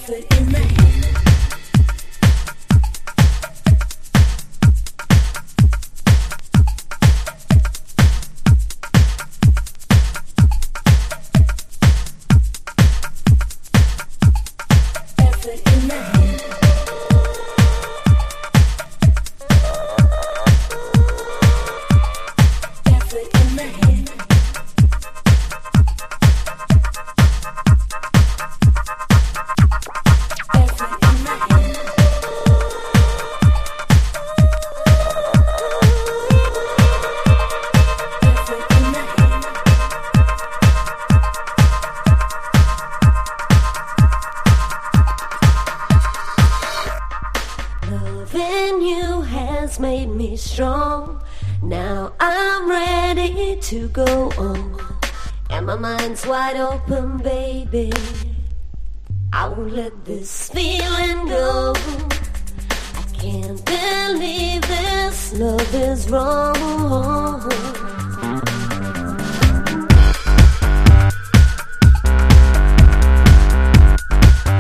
To go on, and my mind's wide open, baby. I won't let this feeling go. I can't believe this love is wrong.